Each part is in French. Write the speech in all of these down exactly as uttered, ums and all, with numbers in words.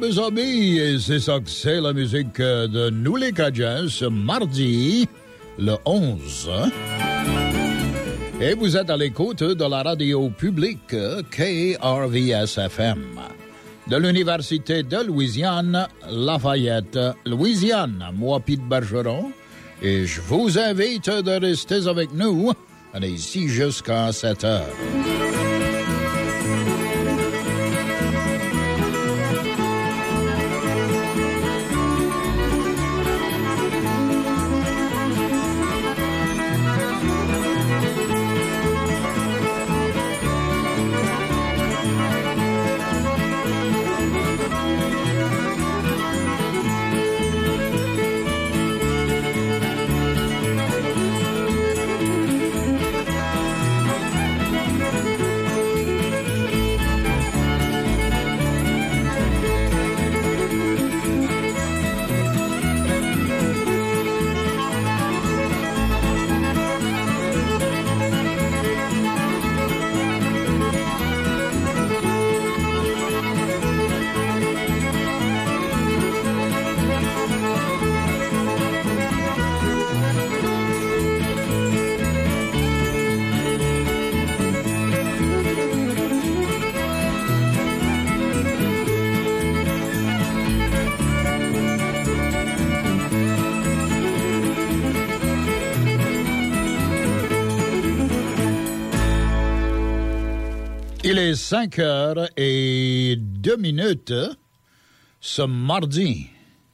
mes amis, et c'est ça que c'est la musique de Nous les Cajuns ce mardi, le onze. Et vous êtes à l'écoute de la radio publique K R V S F M de l'Université de Louisiane, Lafayette, Louisiane. Moi, Pete Bergeron, et je vous invite de rester avec nous. On est ici jusqu'à sept heures. Il est cinq heures et deux minutes ce mardi.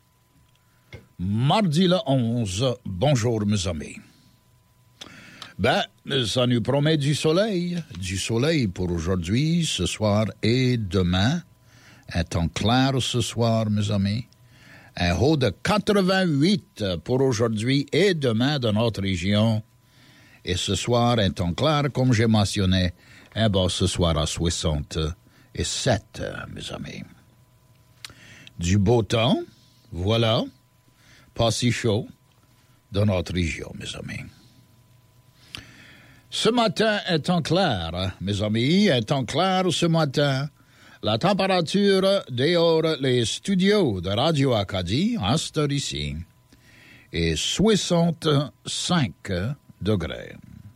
Mardi le onze. Bonjour mes amis. Ben, ça nous promet du soleil. Du soleil pour aujourd'hui, ce soir et demain. Un temps clair ce soir, mes amis. Un haut de quatre-vingt-huit pour aujourd'hui et demain dans notre région. Et ce soir, un temps clair, comme j'ai mentionné, un bas ce soir à soixante-sept, mes amis. Du beau temps, voilà, pas si chaud dans notre région, mes amis. Ce matin, un temps clair, mes amis, un temps clair ce matin. La température dehors les studios de Radio Acadie, en cette heure ici, est soixante-cinq degrés.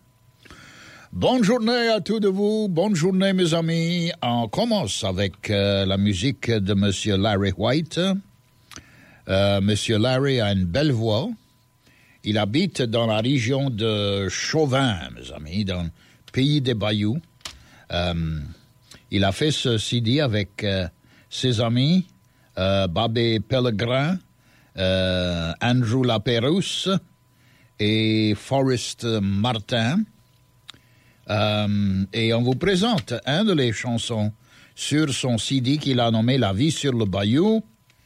Bonne journée à tous de vous, bonne journée mes amis. On commence avec euh, la musique de Monsieur Larry White. Euh, Monsieur Larry a une belle voix. Il habite dans la région de Chauvin, mes amis, dans le pays des Bayous. Euh, il a fait ce C D avec euh, ses amis, euh, Bobby Pellegrin, euh, Andrew Lapérouse et Forrest Martin. Euh, et on vous présente un de les chansons sur son C D qu'il a nommé La vie sur le bayou.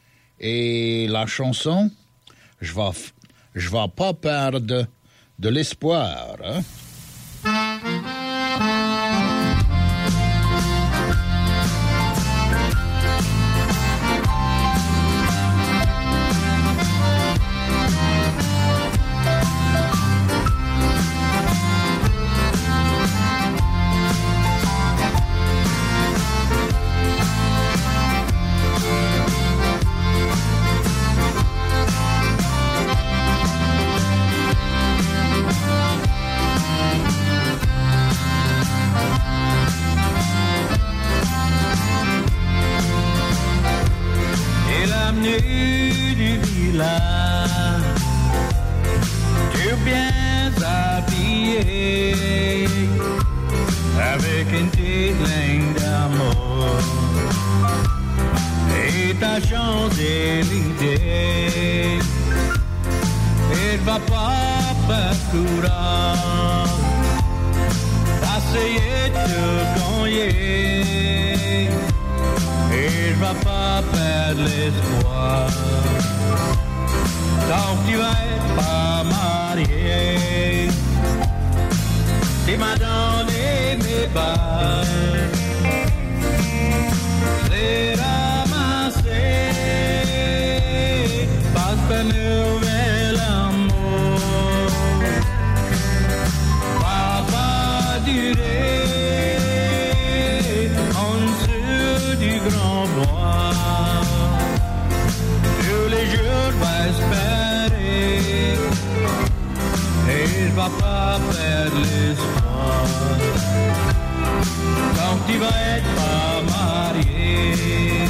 Et la chanson, je vais, je vais pas perdre de l'espoir. Hein? Du grand bois il va pas perdre l'espoir. Quand il va être pas marié.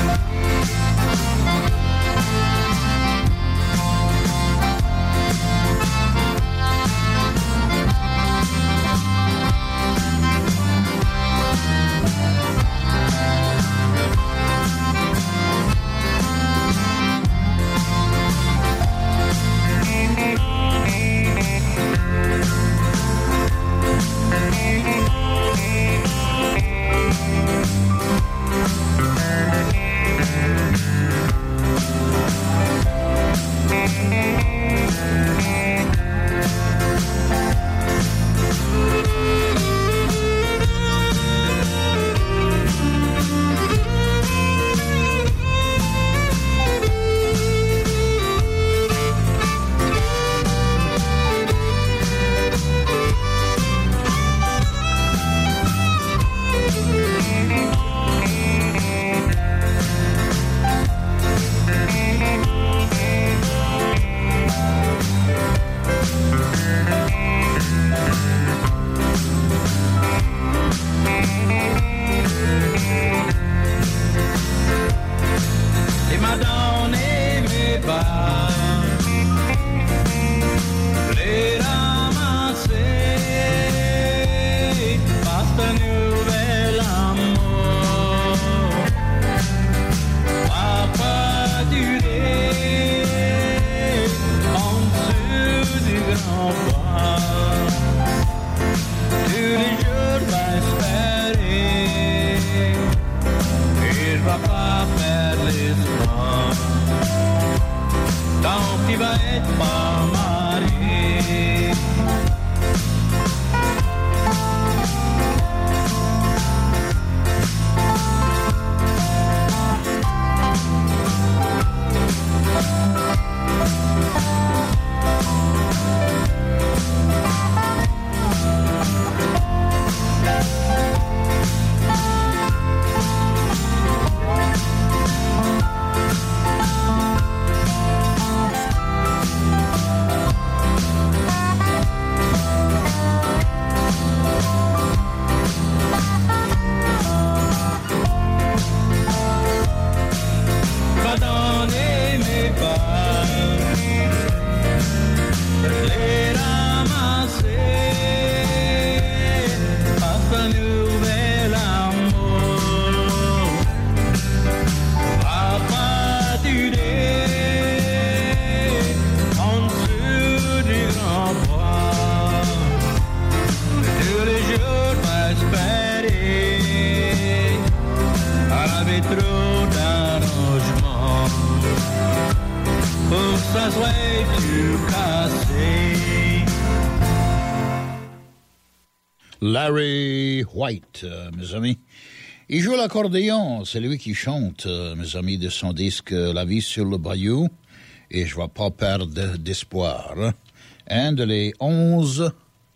Larry White, euh, mes amis. Il joue l'accordéon, c'est lui qui chante, euh, mes amis, de son disque La vie sur le bayou, et je ne vais pas perdre d'espoir. Un de les onze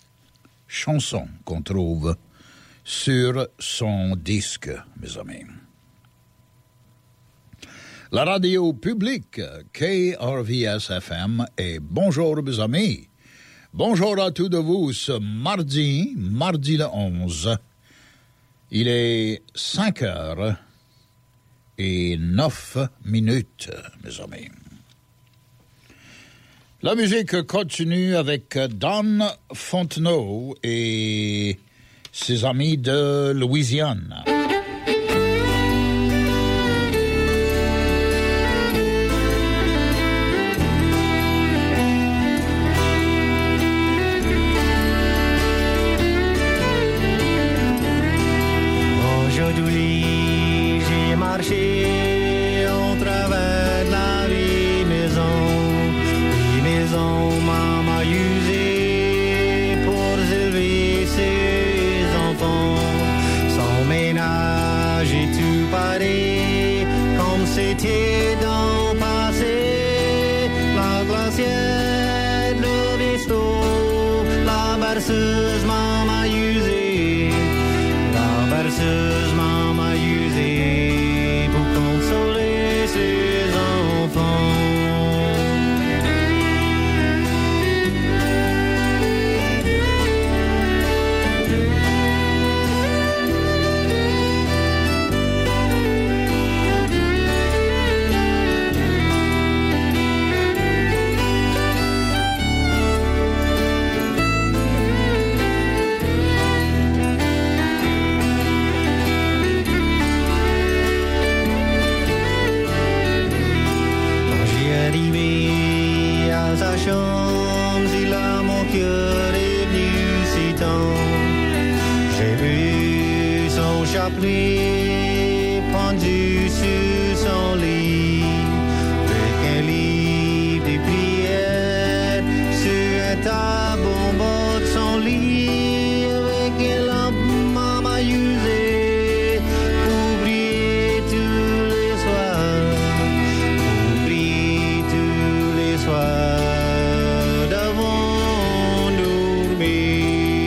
chansons qu'on trouve sur son disque, mes amis. La radio publique K R V S F M, et bonjour, mes amis. Bonjour à tous de vous ce mardi, mardi le onze. Il est cinq heures et neuf minutes, mes amis. La musique continue avec Don Fontenot et ses amis de Louisiane. chambre, il a mon cœur est venu si tendre. J'ai vu son chapelet pendu sur son lit, avec un livre de prière sur un tableau bord de son lit, avec une lampe maman usée pour briller tous les soirs, pour briller tous les soirs devant dormir.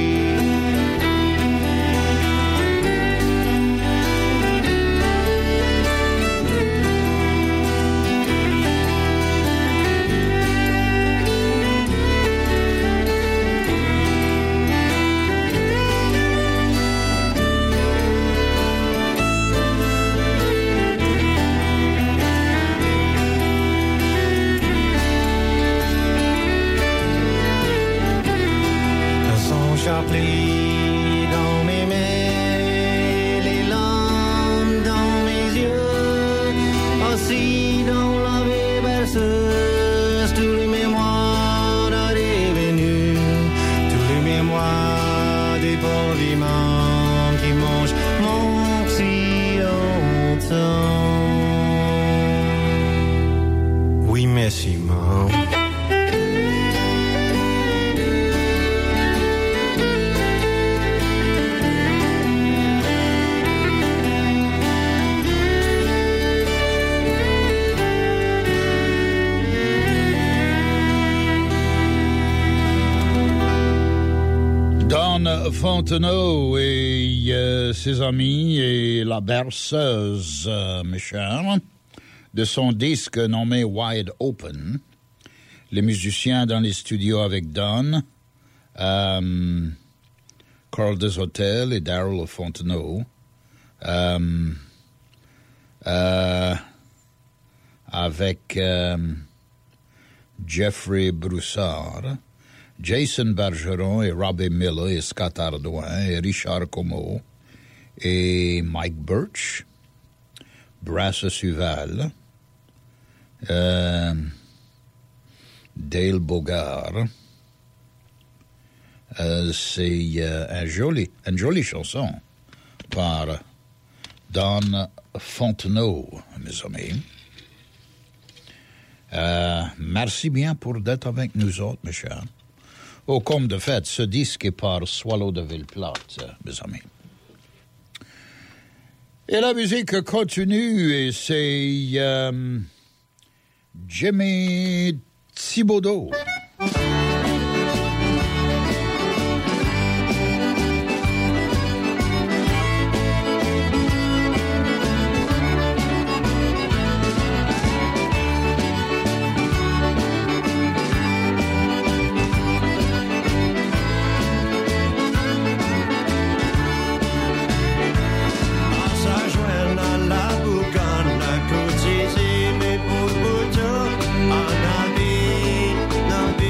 Chapelet dans mes mains, les larmes dans mes yeux, assis dans la vieille berceuse, tous les mémoires revenus, tous les mémoires des pauvres mamans qui mangent mon si longtemps. Oui, merci, maman. Don Fontenot et euh, ses amis et la berceuse, euh, mes chers, de son disque nommé Wide Open, les musiciens dans les studios avec Don, euh, Carl Deshotel et Daryl Fontenot, euh, euh, avec euh, Jeffrey Broussard, Jason Bergeron et Robbie Miller et Scott Ardouin et Richard Como et Mike Birch, Brass Suval, euh, Dale Bogart. Euh, c'est euh, un joli, une jolie chanson par Don Fontenot, mes amis. Euh, merci bien pour d'être avec nous autres, mes chers. Oh, comme de fait, ce disque est par Swallow de Ville-Plate, mes amis. Et la musique continue, et c'est euh, Jimmy Thibodeau. Now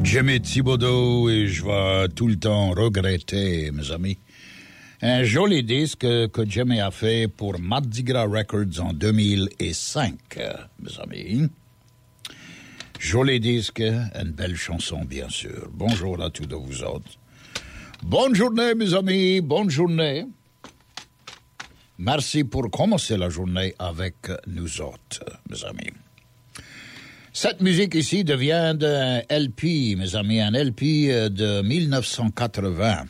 Jimmy Thibodeau et je vais tout le temps regretter, mes amis. Un joli disque que Jimmy a fait pour Mardi Gras Records en deux mille cinq, mes amis. Joli disque, une belle chanson, bien sûr. Bonjour à tous de vous autres. Bonne journée, mes amis, bonne journée. Merci pour commencer la journée avec nous autres, mes amis. Cette musique ici devient d'un L P, mes amis, un L P de dix-neuf cent quatre-vingts.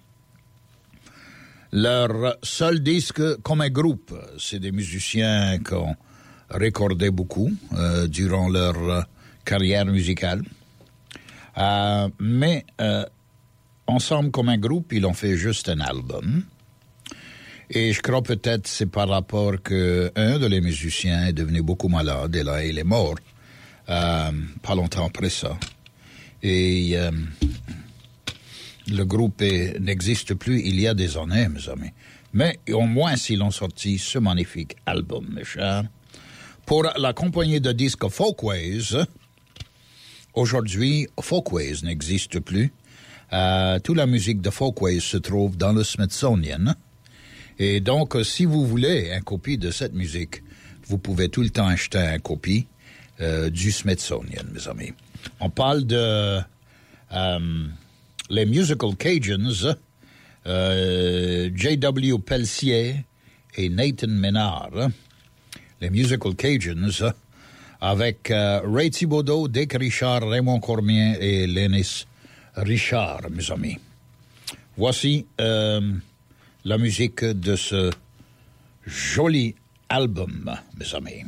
Leur seul disque comme un groupe, c'est des musiciens qui ont recordé beaucoup euh, durant leur euh, carrière musicale. Euh, mais euh, ensemble comme un groupe, ils ont fait juste un album. Et je crois peut-être c'est par rapport que un de les musiciens est devenu beaucoup malade et là il est mort. Euh, pas longtemps après ça. Et euh, le groupe est, n'existe plus il y a des années, mes amis. Mais au moins s'ils ont sorti ce magnifique album, mes chers. Pour la compagnie de disques Folkways, aujourd'hui, Folkways n'existe plus. Euh, toute la musique de Folkways se trouve dans le Smithsonian. Et donc, si vous voulez une copie de cette musique, vous pouvez tout le temps acheter une copie Euh, du Smithsonian, mes amis. On parle de euh, les Musical Cajuns, euh, J W Pelletier et Nathan Ménard. Les Musical Cajuns avec euh, Ray Thibodeau, Dick Richard, Raymond Cormier et Lennis Richard, mes amis. Voici euh, la musique de ce joli album, mes amis.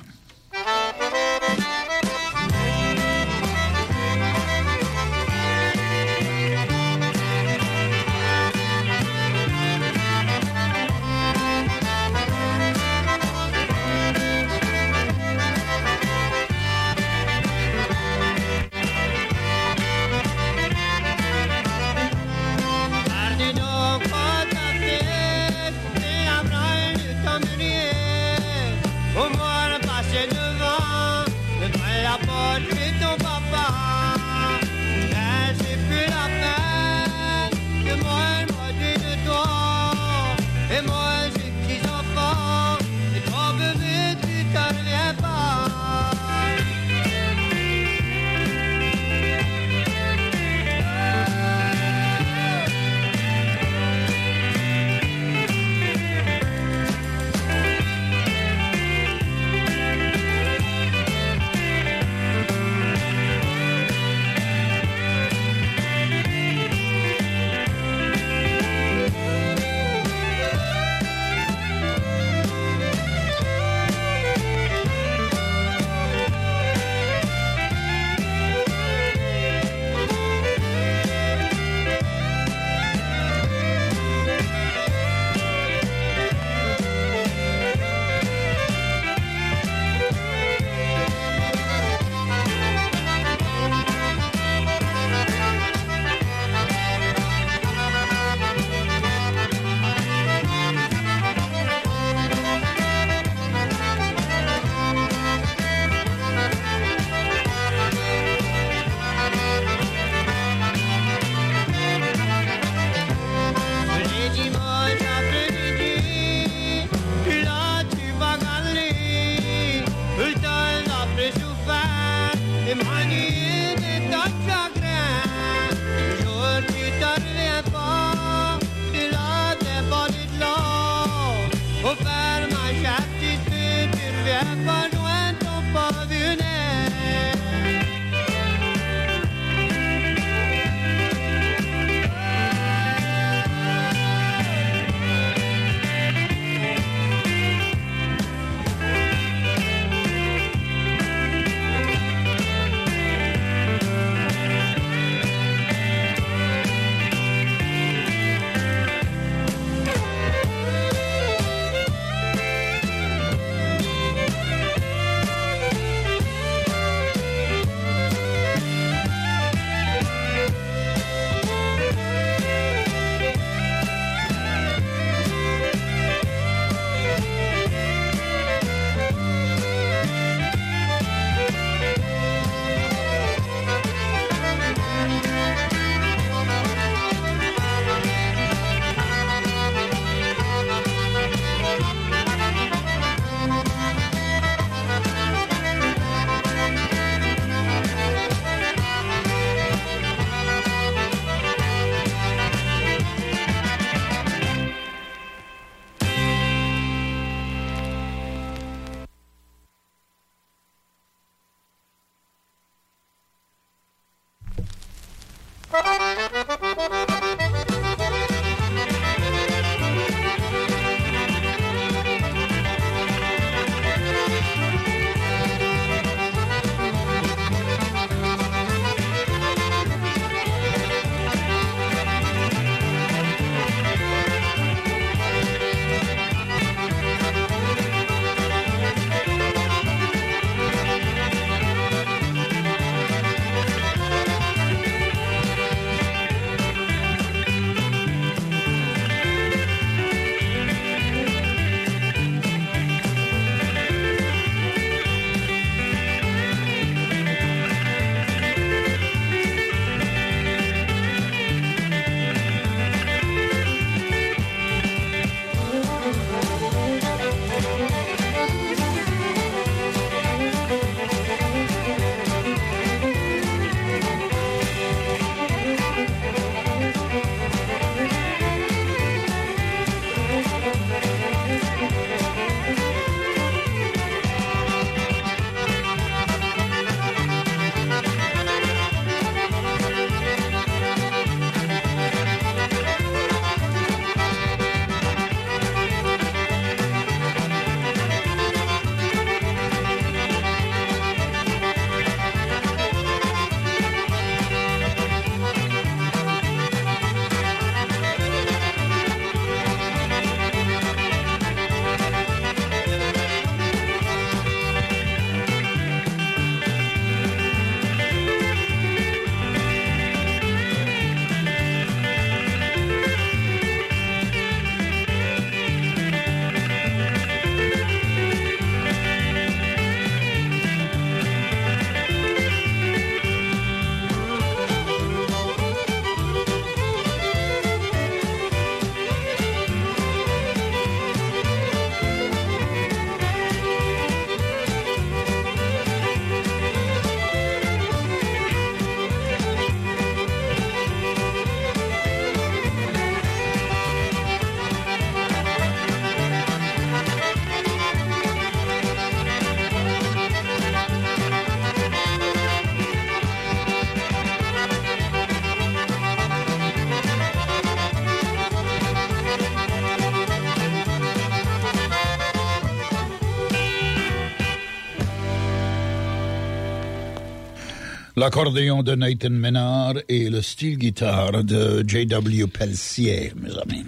L'accordéon de Nathan Ménard et le style guitare de J W Pelletier, mes amis.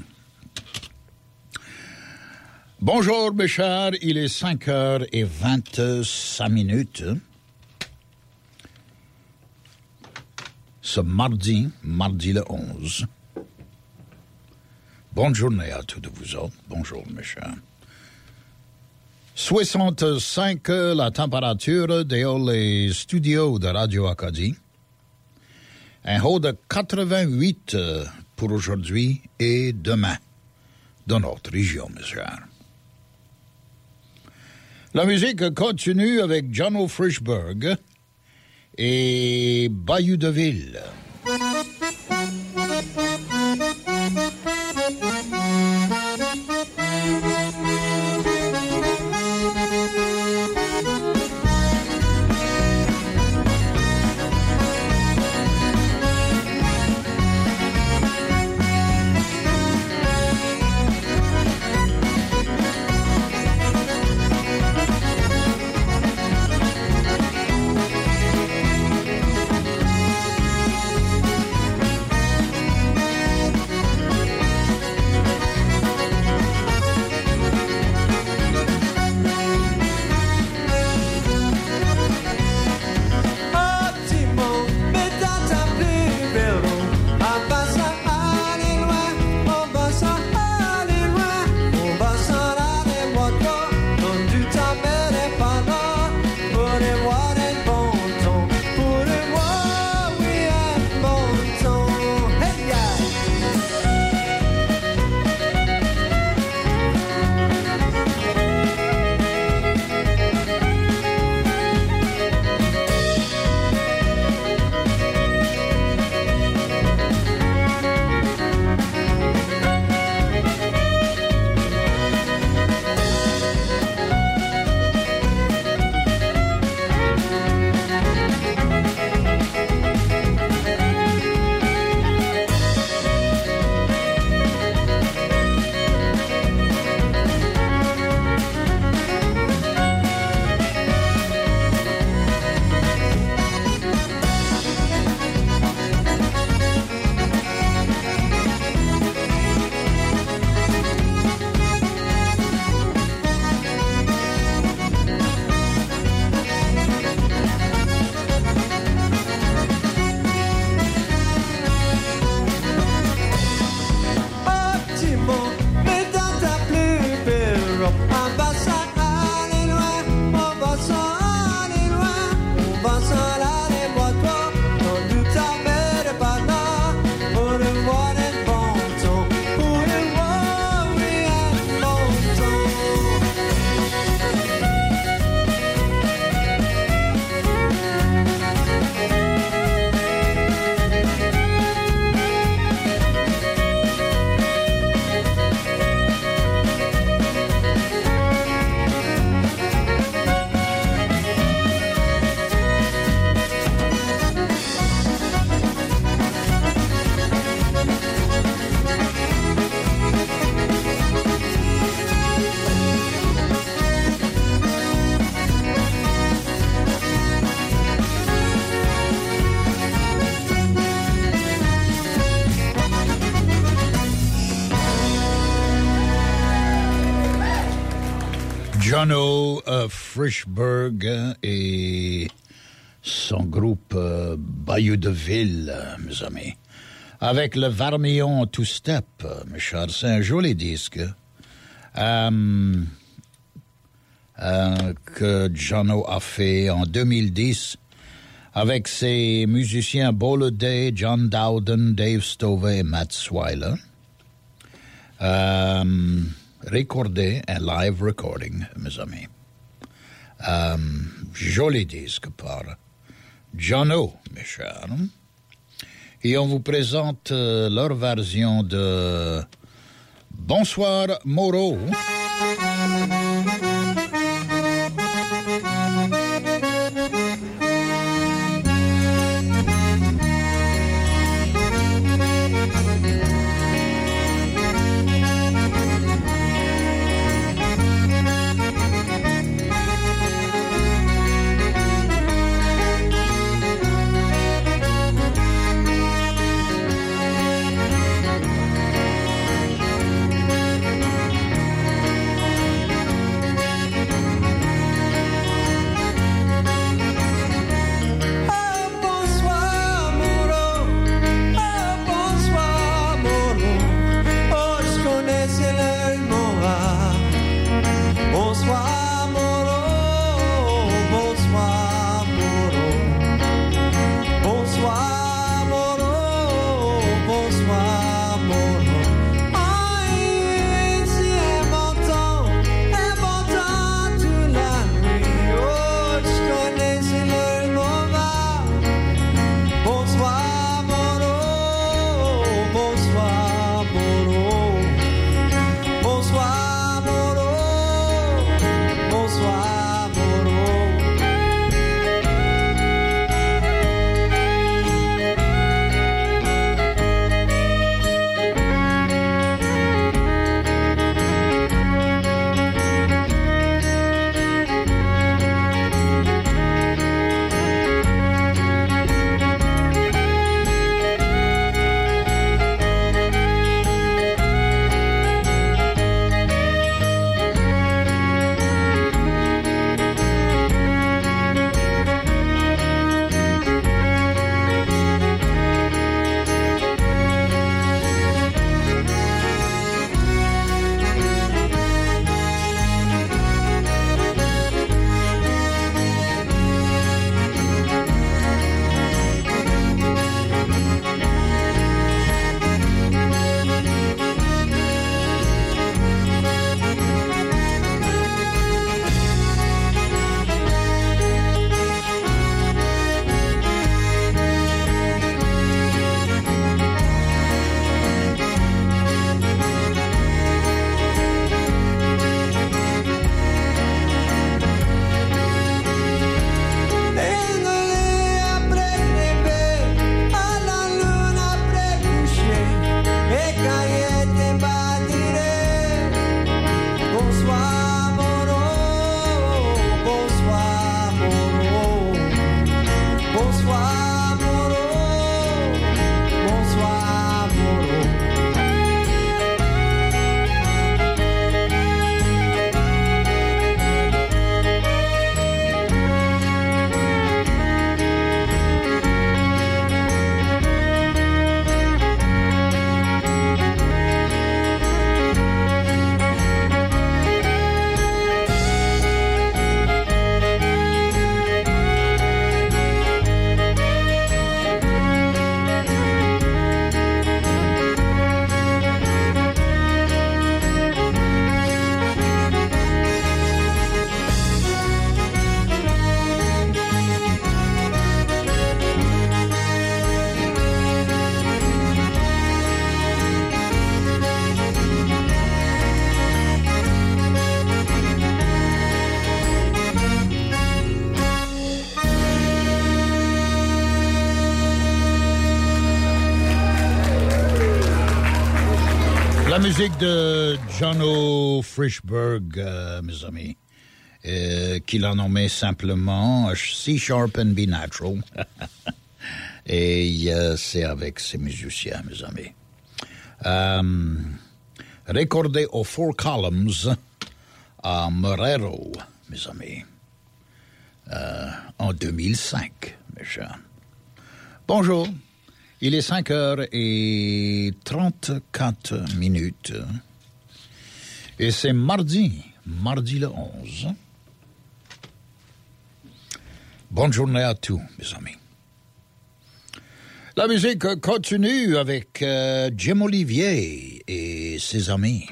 Bonjour, mes chers, il est cinq heures vingt-cinq minutes. Ce mardi, mardi le onze. Bonne journée à tous de vous autres. Bonjour, mes chers. soixante-cinq la température dans les studios de Radio Acadie. Un haut de quatre-vingt-huit pour aujourd'hui et demain dans notre région, mes chers. La musique continue avec Jono Frischberg et Bayou de Ville. Jono uh, Frischberg et son groupe uh, Bayou de Ville, mes amis. Avec le Varmillon Two Step, mes chers, c'est un joli disque um, uh, que Jono a fait en deux mille dix avec ses musiciens Boloday, John Dowden, Dave Stovey et Matt Swiler. Um, Recordé, un live recording, mes amis. Um, joli disque par Jono, mes chers. Et on vous présente euh, leur version de Bonsoir Moreau. La musique de Jono Frischberg, euh, mes amis, euh, qu'il a nommé simplement C Sharp and B Natural. Et euh, c'est avec ses musiciens, mes amis. Euh, recordé aux Four Columns à Marrero, mes amis, euh, en deux mille cinq, mes chers. Bonjour. Il est cinq heures et trente-quatre minutes. Et c'est mardi, mardi le onze. Bonne journée à tous, mes amis. La musique continue avec euh, Jim Olivier et ses amis.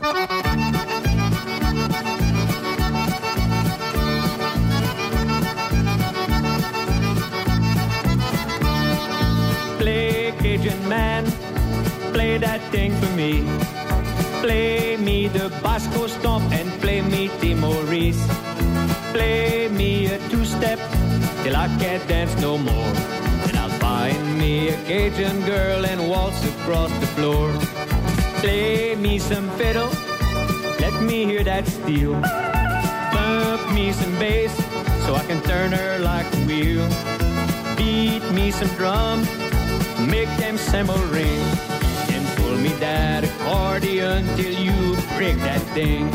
Cajun man, play that thing for me. Play me the Basco stomp and play me Maurice. Play me a two-step till I can't dance no more. Then I'll find me a Cajun girl and waltz across the floor. Play me some fiddle, let me hear that steel. Bump me some bass so I can turn her like a wheel. Beat me some drums, make them cymbal ring, and pull me that accordion till you break that thing.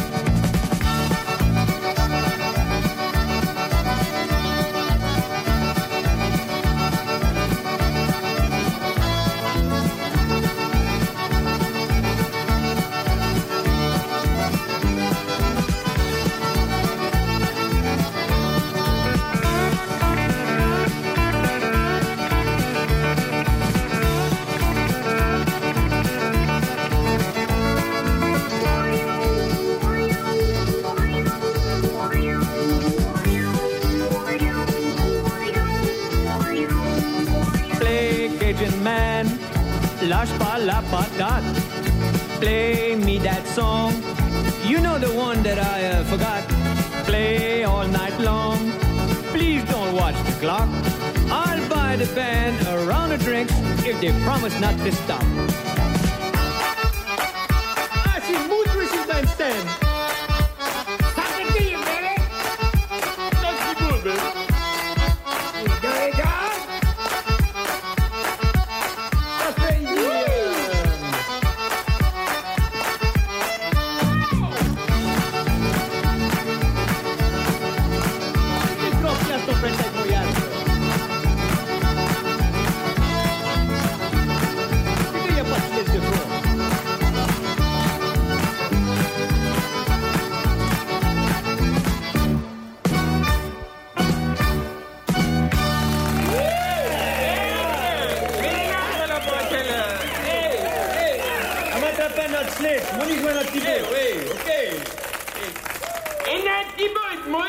Lâche pas la patate. Play me that song. You know the one that I uh, forgot. Play all night long. Please don't watch the clock. I'll buy the band a round of drinks if they promise not to stop. Ah, she's mood versus bandstand. Stop the game, baby. That's the good, baby. You got it, dog? Money jouer un petit peu. Oui, ok. Et un petit peu, moi.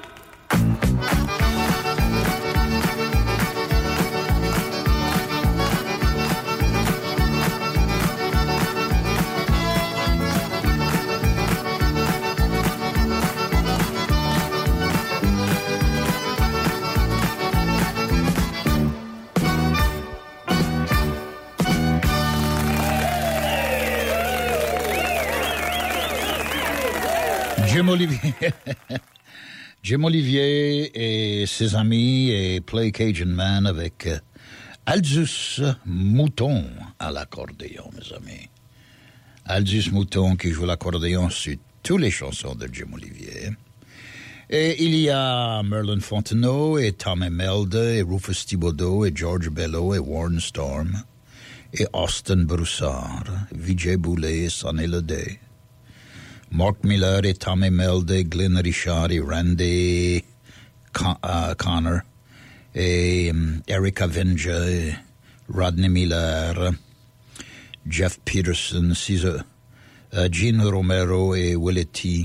Jim Olivier. Jim Olivier et ses amis et Play Cajun Man avec euh, Aldzus Mouton à l'accordéon, mes amis. Aldzus Mouton qui joue l'accordéon sur toutes les chansons de Jim Olivier. Et il y a Merlin Fontenot et Tom Imelda et Rufus Thibodeau et George Bello et Warren Storm et Austin Broussard, Vijay Boulay et Sonny Ledet. Mark Miller et Tom Imelda, Glenn Richard et Randy Con- uh, Connor et um, Eric Avenger et Rodney Miller, Jeff Peterson, Caesar, uh, Gene Romero et Willie T.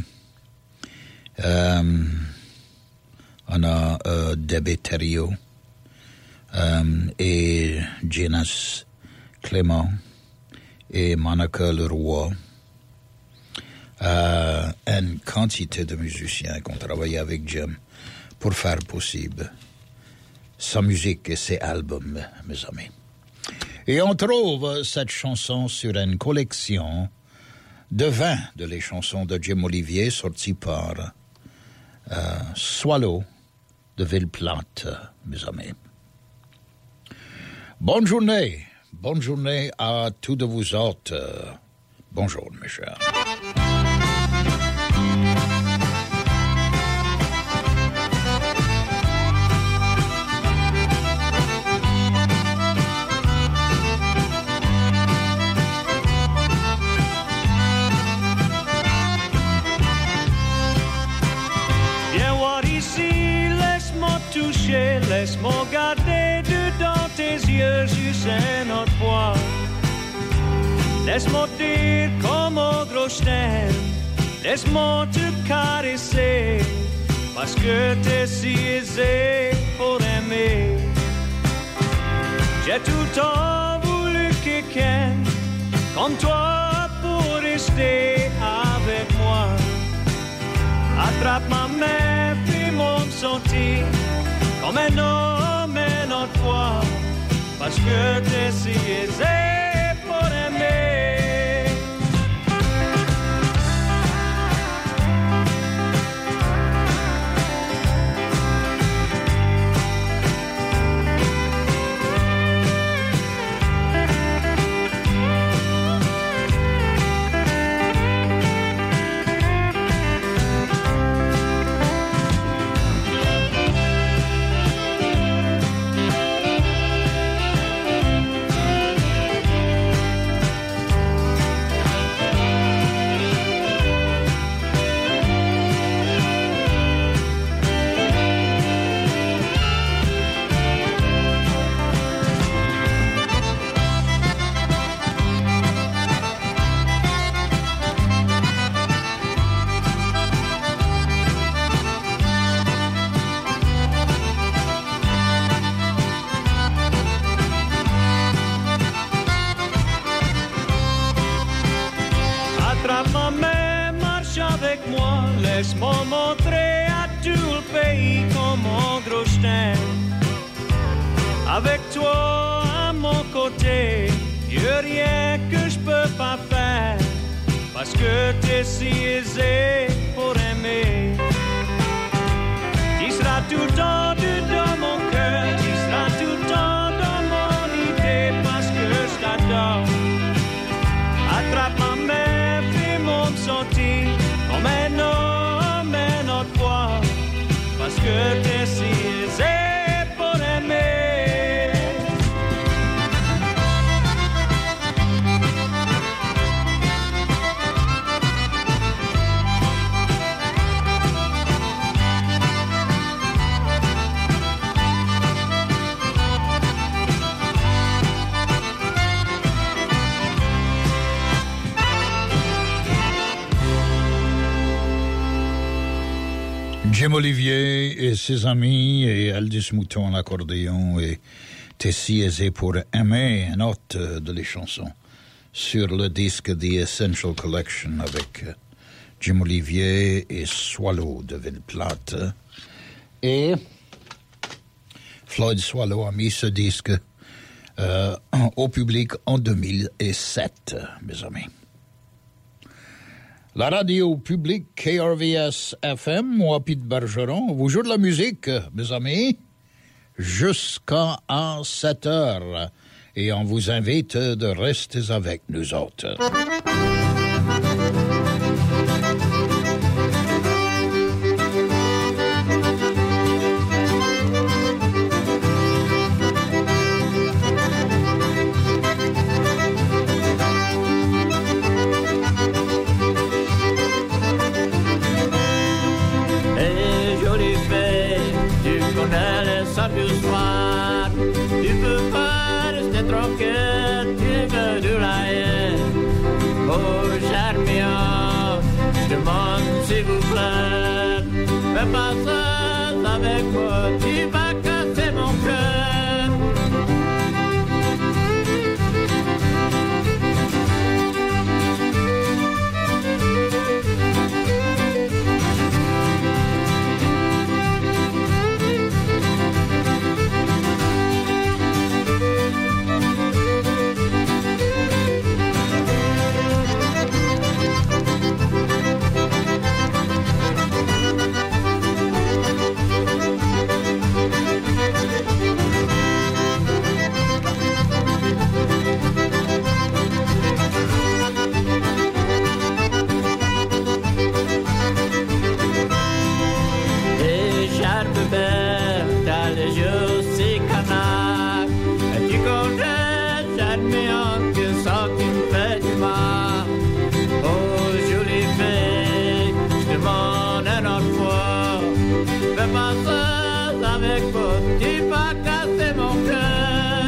Um, on a uh, Debbie Terrio um, et Jenas Clément et Monica Leroy. Euh, une quantité de musiciens qui ont travaillé avec Jim pour faire possible sa musique et ses albums, mes amis. Et on trouve cette chanson sur une collection de vingt de les chansons de Jim Olivier sorties par euh, Swallow de Ville-Plate, mes amis. Bonne journée, bonne journée à tous de vous autres. Bonjour, mes chers. Laisse-moi regarder dedans tes yeux, juste notre poids. Laisse-moi dire comment gros je t'aime. Laisse-moi te caresser, parce que t'es si aisé pour aimer. J'ai tout le temps voulu quelqu'un comme toi pour rester avec moi. Attrape ma main, puis mon sentir. Comme un homme et notre foi, parce que t'es si aisé pour aimer. Laisse-moi montrer à tout le pays comment gros je t'aime. Avec toi à mon côté, y'a rien que je peux pas faire, parce que t'es si aisé pour aimer. Tu seras tout le temps dans mon cœur, tu seras tout le temps dans mon idée, parce que je t'adore. Attrape ma main, fais-moi me sentir comme un homme et notre foi, parce que t'es si aisé pour aimer. Jim Olivier et ses amis et Aldous Mouton à l'accordéon et T'es si aisé pour aimer, une autre de les chansons sur le disque The Essential Collection avec Jim Olivier et Swallow de Ville-Plate. Et Floyd Swallow a mis ce disque euh, au public en deux mille sept, mes amis. La radio publique K R V S F M, moi Pete Bergeron, vous joue de la musique, mes amis, jusqu'à sept heures. Et on vous invite de rester avec nous autres. S'il vous plaît, fais pas ça avec moi, tu vas casser mon cœur. pas ça avec moi, tu vas casser mon cœur.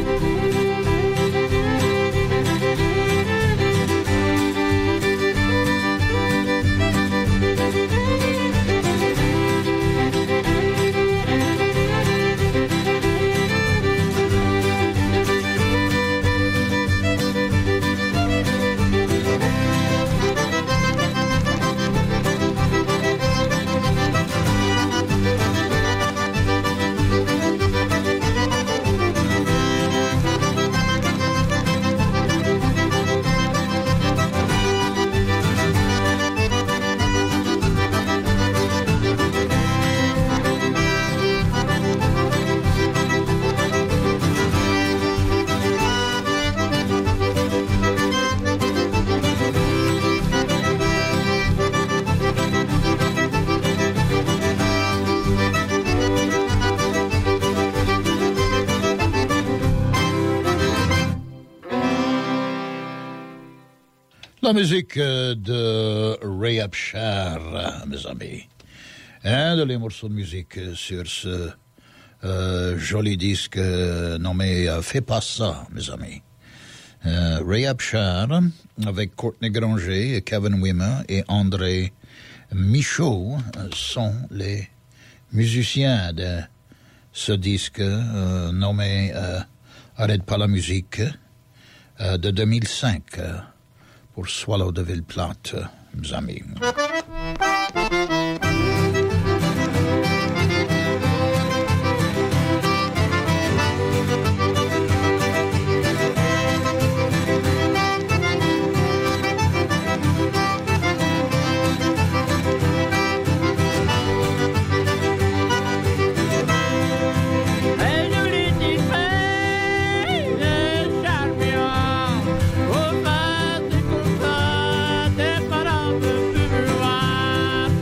La musique de Ray Upshur, mes amis. Un de les morceaux de musique sur ce euh, joli disque nommé euh, Fais pas ça, mes amis. Euh, Ray Upshur, avec Courtney Granger, Kevin Wimmer et André Michaud, sont les musiciens de ce disque euh, nommé euh, Arrête pas la musique euh, de deux mille cinq. Euh, pour Swallow de Ville-Plate, mes amis. Oh,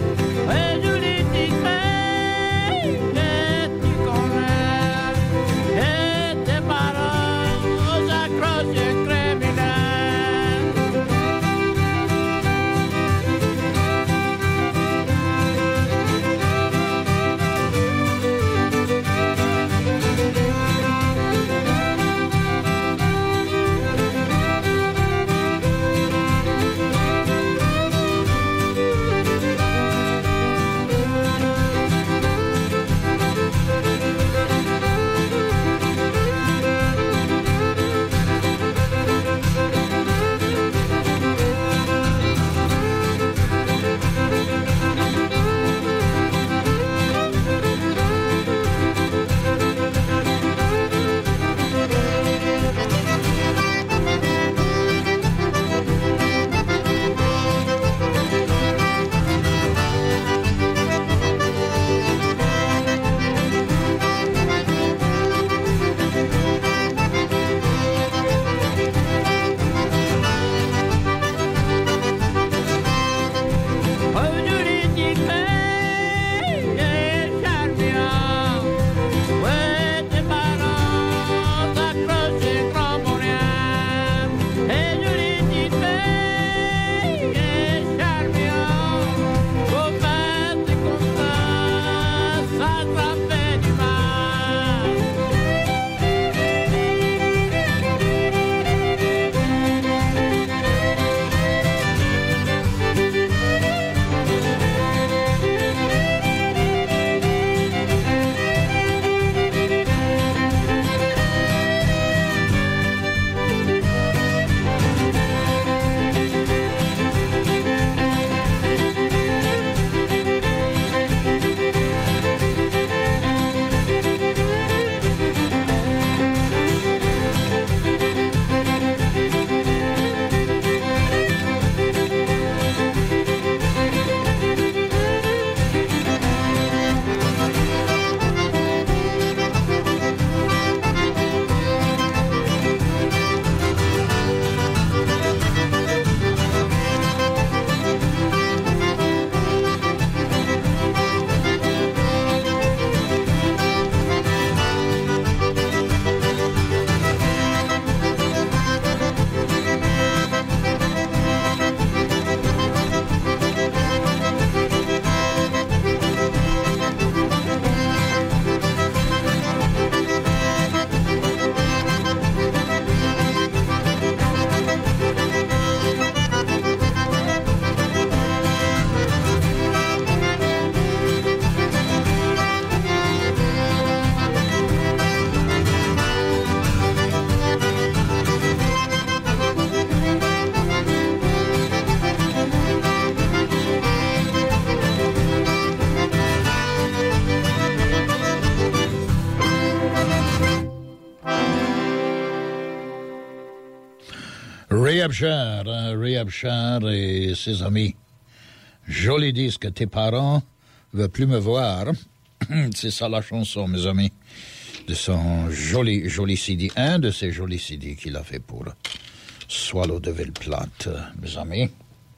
Rehab Cher, hein, Rehab Cher et ses amis. Joli disque, tes parents veulent plus me voir. C'est ça la chanson, mes amis. De son joli, joli C D. Un de ces jolis C D qu'il a fait pour Swallow de Ville-Plate, mes amis.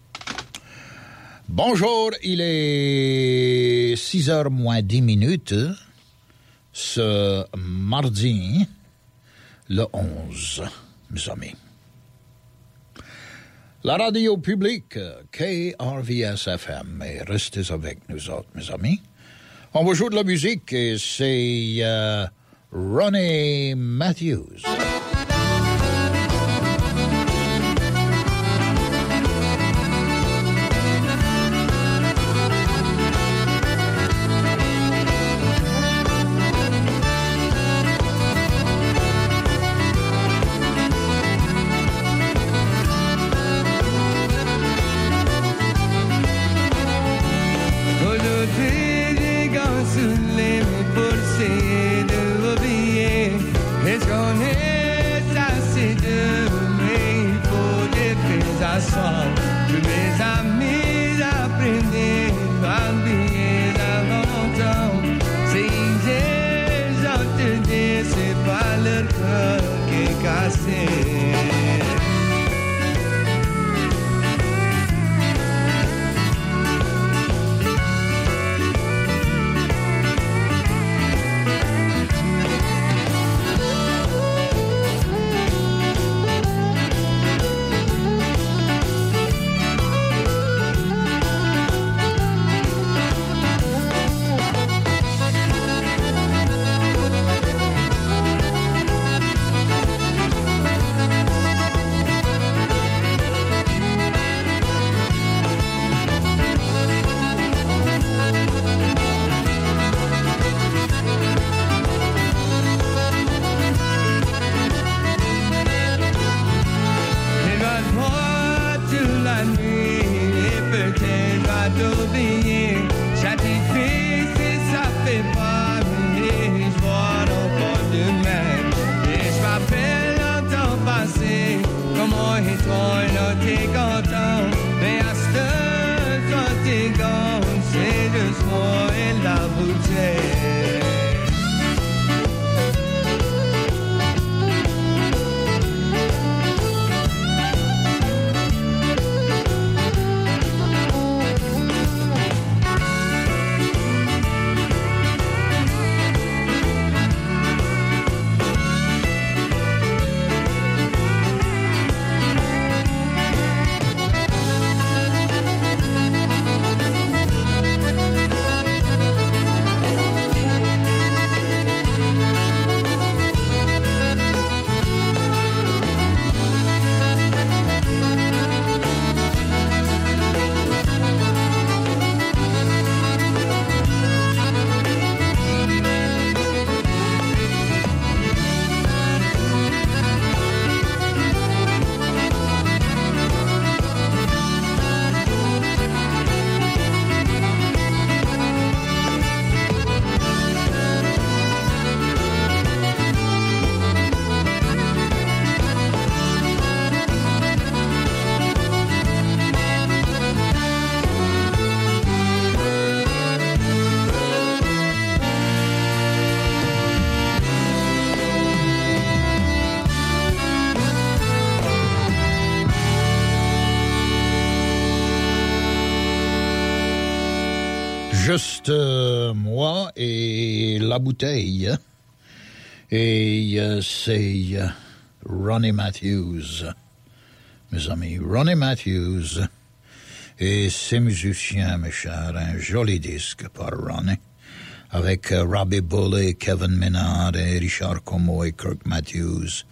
Bonjour, il est six heures moins dix minutes, ce mardi, le onze, mes amis. La radio publique, K R V S F M, et restez avec nous autres, mes amis. On va jouer de la musique et c'est euh, Ronnie Matthews. Juste euh, moi et la bouteille. Et euh, c'est euh, Ronnie Matthews, mes amis. Ronnie Matthews et ses musiciens, mes chers. Un joli disque par Ronnie. Avec euh, Robbie Bulley, Kevin Minard et Richard Como et Kirk Matthews.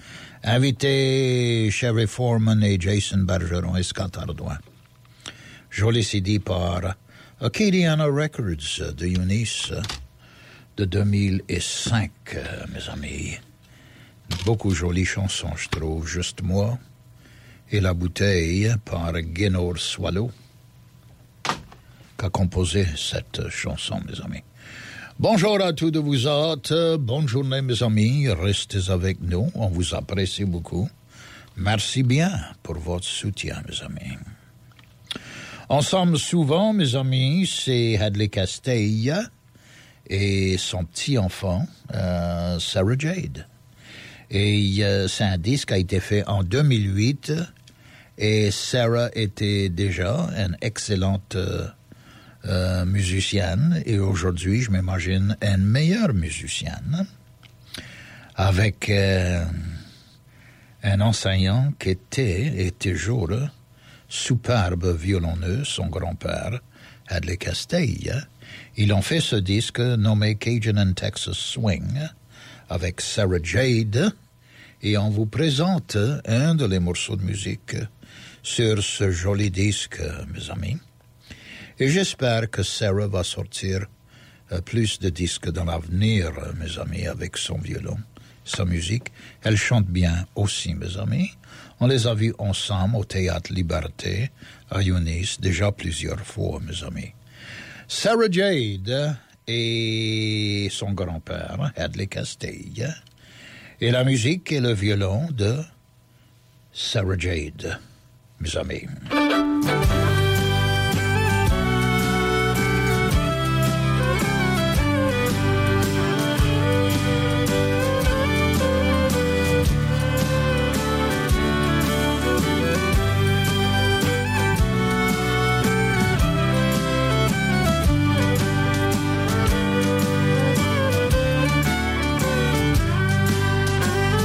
Invité Sherry Foreman et Jason Bergeron et Scott Ardoin. Joli C D par Acadiana Records de Eunice de deux mille cinq, mes amis. Beaucoup jolies chansons, je trouve. Juste moi et la bouteille par Gaynor Swallow qui a composé cette chanson, mes amis. Bonjour à tous de vous autres. Bonne journée, mes amis. Restez avec nous. On vous apprécie beaucoup. Merci bien pour votre soutien, mes amis. Ensemble, souvent, mes amis, c'est Hadley Castell et son petit-enfant, euh, Sarah Jade. Et euh, c'est un disque qui a été fait en deux mille huit et Sarah était déjà une excellente euh, euh, musicienne et aujourd'hui, je m'imagine, une meilleure musicienne avec euh, un enseignant qui était et toujours superbe violonneux, son grand-père, Hadley Castell. Ils ont fait ce disque nommé Cajun and Texas Swing avec Sarah Jade et on vous présente un de les morceaux de musique sur ce joli disque, mes amis. Et j'espère que Sarah va sortir plus de disques dans l'avenir, mes amis, avec son violon, sa musique. Elle chante bien aussi, mes amis. On les a vus ensemble au Théâtre Liberté à Eunice déjà plusieurs fois, mes amis. Sarah Jade et son grand-père, Hadley Castell, et la musique et le violon de Sarah Jade, mes amis.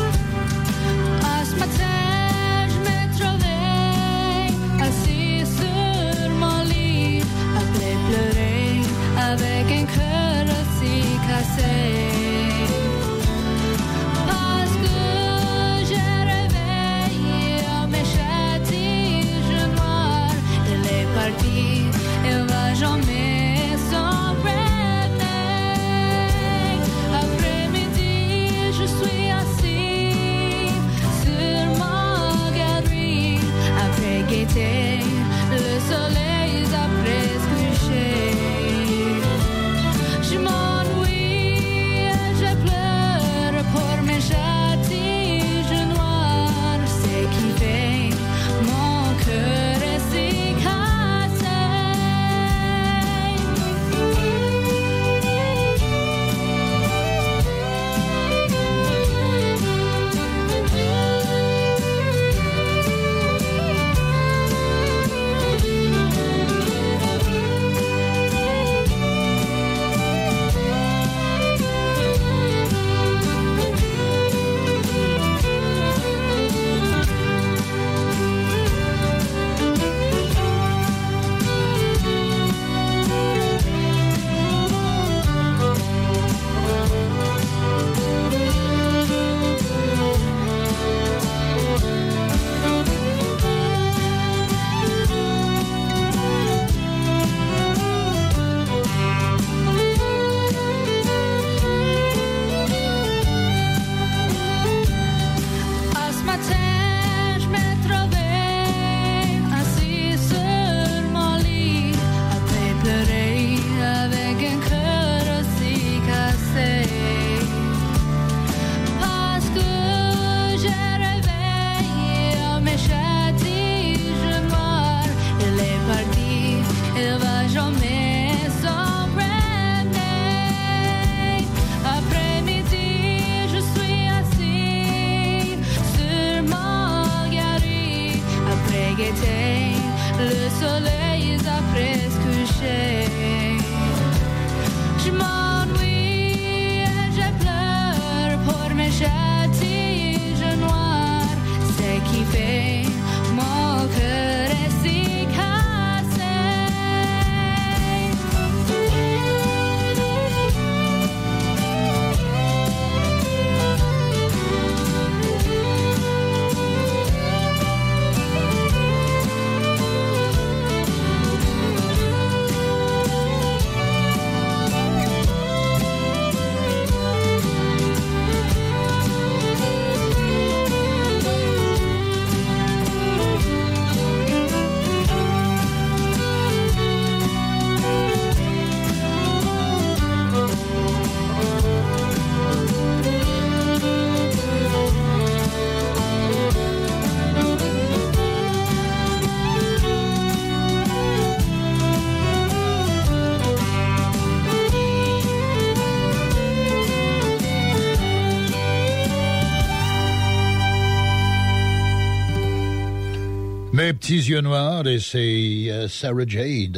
Ce matin, je me trouvais assis sur Les petits yeux noirs et c'est euh, Sarah Jade.